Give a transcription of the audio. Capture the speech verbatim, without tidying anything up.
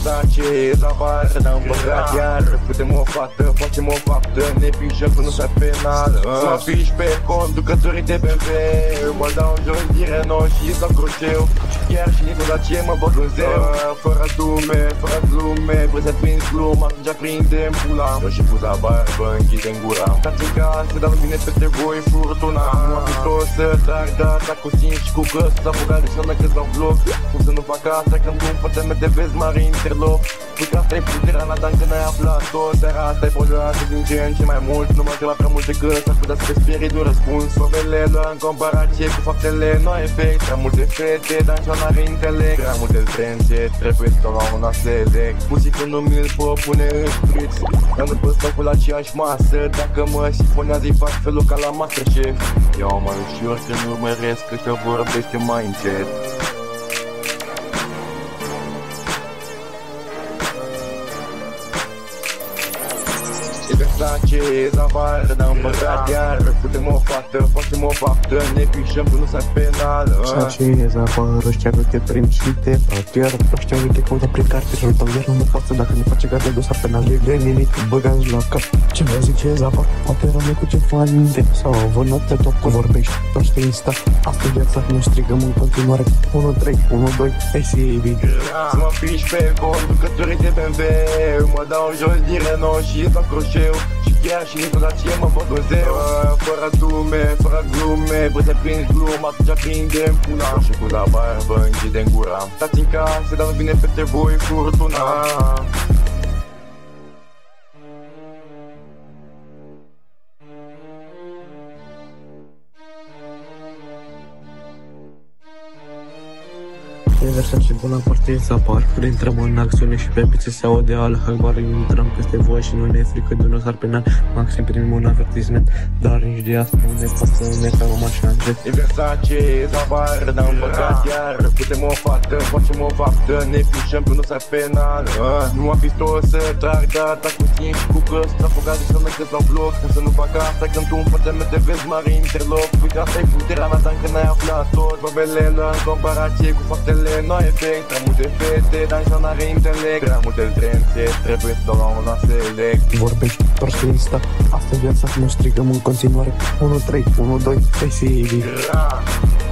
Versace, zavară, n-am băgat iar. Putem o fată, facem o faptă, ne pișăm până s-ar penală. Mă piși pe conducătorii de B M W, mă dau în jos din Renault și dau croceu. Și chiar și niciodată mă bag în zero. Fără dume, fără glume, vrei să prinzi gluma, atunci prindem pula. Eu și puza barbă, închidem gura. Stați în casă, dar nu vine peste voi furtuna. Nu am putut să trag data cu simți și cu găs. S-a fugat de șană că dau vlog. Cum să nu fac asta când tu împărțeme de vezi mari interloc. Uite că asta-i puterea la Dan când ai aflat tot. Dar asta-i poluată din ce în ce mai mult. Nu mă la prea multe că s-ar putea să te sperii de un răspuns. Fobele lua în comparație cu faptele. Nu ai efect, prea multe fete, dar nici n-are intelect. Prea multe trențe, trebuie să la una select. Muzică nu mi-l pot pune în șpriț. Dar nu pot stau cu la aceeași masă. Dacă mă sifonează-i fac felul ca la Masterchef. Iau mai ușor când urmăresc că vorbește mai încet. Versace, zavară, n-am băgat iar. Putem o fată, facem o faptă, ne pișăm până s-ar penală. Versace, zavară, ăștia nu te prind și te bat iar. Ăștia nu te caută prin carte și rău iar nu față dacă ne face gardă dosar penal. E nimic, băgați la cap. Ce vă zice zavar, poate rămâi cu ceva minte. Sau vă note tot cu vorbești, proste insta. Asta e viața, ne strigăm în continuare. unu trei, unu doi, A C A B. Să mă piși pe conducătorii de B M W, mă dau jos din Renault și dau croceu. Și chiar și niciodată mă bag în zero. Fără dume, fără glume, vrei să prinzi gluma, atunci prindem pula. Și cu la barbă închidem gura. Stați în casă, dar nu vine peste voi furtuna. E Versace Bonaparte zapar. Când intrăm în acțiune și pe pițe se aude al-Hakbar. Intrăm peste voi și nu ne e frică de un dosar penal. Maxim primim un avertisment, dar nici de asta nu ne pasă, ne cam așa încet. E Versace, zavară, n-am băgat iar. Putem o fată, facem o faptă, ne pișăm până s-ar penal. Nu am pistos să trag data cu timp și cu găs. S-a fugat de șană că dau vlog. Cum să nu fac asta când tu împărțeme de vezi mari interloc. Uite asta-i puterea la Dan când ai aflat tot. Vorbele lua în comparație cu faptele. Nu ai efect, prea multe fete, dar nici n-are intelect. Prea multe trențe, trebuie să dau la una select. Vorbești, proste insta. Asta e viața, ne strigăm în continuare. unu trei, unu doi, A C A B.